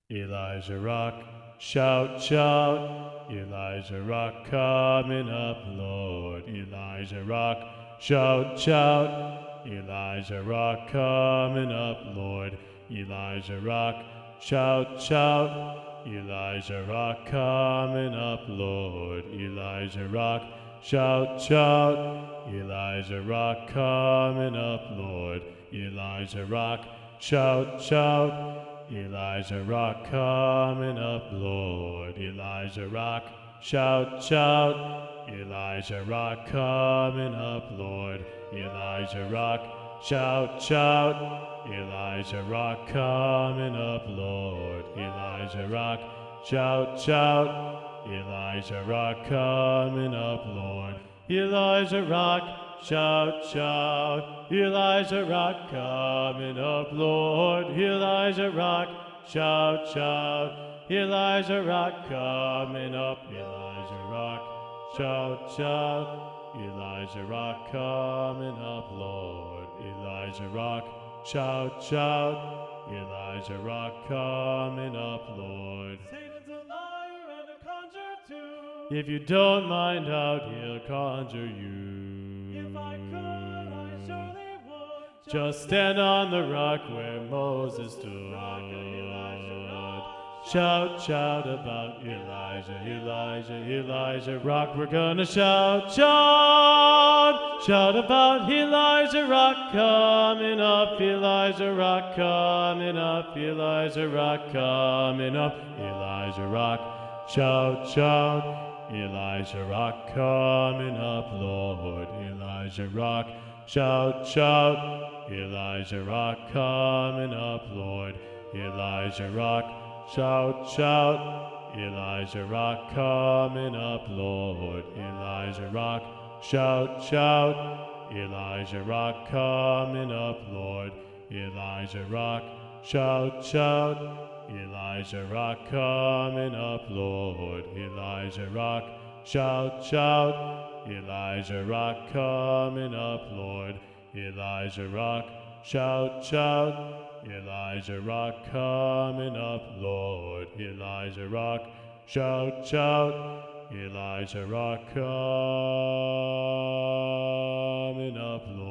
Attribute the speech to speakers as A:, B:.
A: Elijah Rock, shout, shout. Elijah Rock coming up, Lord. Elijah Rock, shout, shout. Elijah Rock coming up, Lord. Elijah Rock, shout, shout. Elijah Rock coming up, Lord. Elijah Rock, shout, shout. Elijah Rock coming up, Lord. Elijah Rock, shout, shout. Elijah Rock coming up, Lord. Elijah Rock, shout, shout. Elijah Rock coming up, Lord. Elijah Rock, shout, shout. Elijah Rock coming up, Lord. Elijah Rock, shout, shout. Elijah Rock coming up, Lord. Elijah Rock, shout, shout. Elijah Rock coming up, Lord. Elijah Rock, shout, shout. Elijah Rock coming up. Elijah Rock, shout, shout. Elijah Rock coming up, Lord. Elijah Rock, shout, shout. Elijah Rock coming up, Lord.
B: Satan's a liar and a conjurer too.
A: If you don't mind out, he'll conjure you.
B: If I could, I surely would.
A: Just stand on the rock where Moses stood. Shout, shout about Elijah, Elijah, Elijah Rock. We're gonna shout, shout, shout about Elijah Rock coming up, Elijah Rock coming up, Elijah Rock coming up, Elijah Rock, shout, shout, Elijah Rock coming up, Lord, Elijah Rock, shout, shout, Elijah Rock coming up, Lord, Elijah Rock, shout, shout, Elijah Rock coming up, Lord. Elijah Rock, shout, shout, Elijah Rock coming up, Lord. Elijah Rock, shout, shout, Elijah Rock coming up, Lord. Elijah Rock, shout, shout, Elijah Rock coming up, Lord. Elijah Rock, shout, shout. Elijah Rock coming up, Lord. Elijah Rock, shout, shout. Elijah Rock coming up, Lord.